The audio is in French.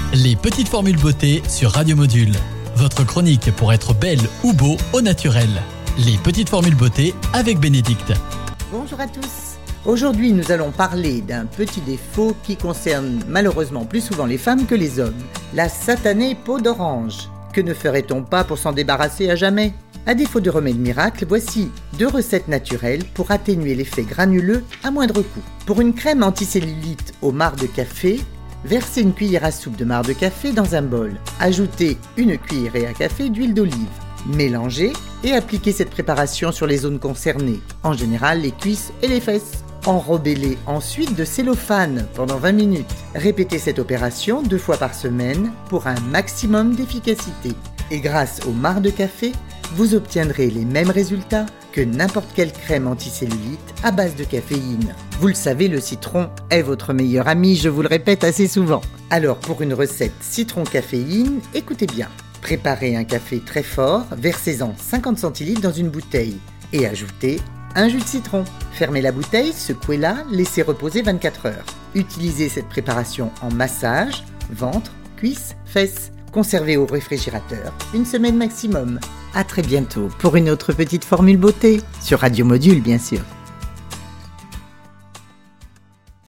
Les petites formules beauté sur Radio Module. Votre chronique pour être belle ou beau au naturel. Les petites formules beauté avec Bénédicte. Bonjour à tous. Aujourd'hui, nous allons parler d'un petit défaut qui concerne malheureusement plus souvent les femmes que les hommes. La satanée peau d'orange. Que ne ferait-on pas pour s'en débarrasser à jamais ? À défaut de remède miracle, voici 2 recettes naturelles pour atténuer l'effet granuleux à moindre coût. Pour une crème anticellulite au marc de café, versez une cuillère à soupe de marc de café dans un bol. Ajoutez une cuillerée à café d'huile d'olive. Mélangez et appliquez cette préparation sur les zones concernées, en général les cuisses et les fesses. Enrobez-les ensuite de cellophane pendant 20 minutes. Répétez cette opération 2 fois par semaine pour un maximum d'efficacité. Et grâce au marc de café, vous obtiendrez les mêmes résultats que n'importe quelle crème anticellulite à base de caféine. Vous le savez, le citron est votre meilleur ami, je vous le répète assez souvent. Alors pour une recette citron-caféine, écoutez bien. Préparez un café très fort, versez-en 50 centilitres dans une bouteille et ajoutez un jus de citron. Fermez la bouteille, secouez-la, laissez reposer 24 heures. Utilisez cette préparation en massage, ventre, cuisses, fesses. Conservez au réfrigérateur 1 semaine maximum. À très bientôt pour une autre petite formule beauté, sur Radio Module bien sûr.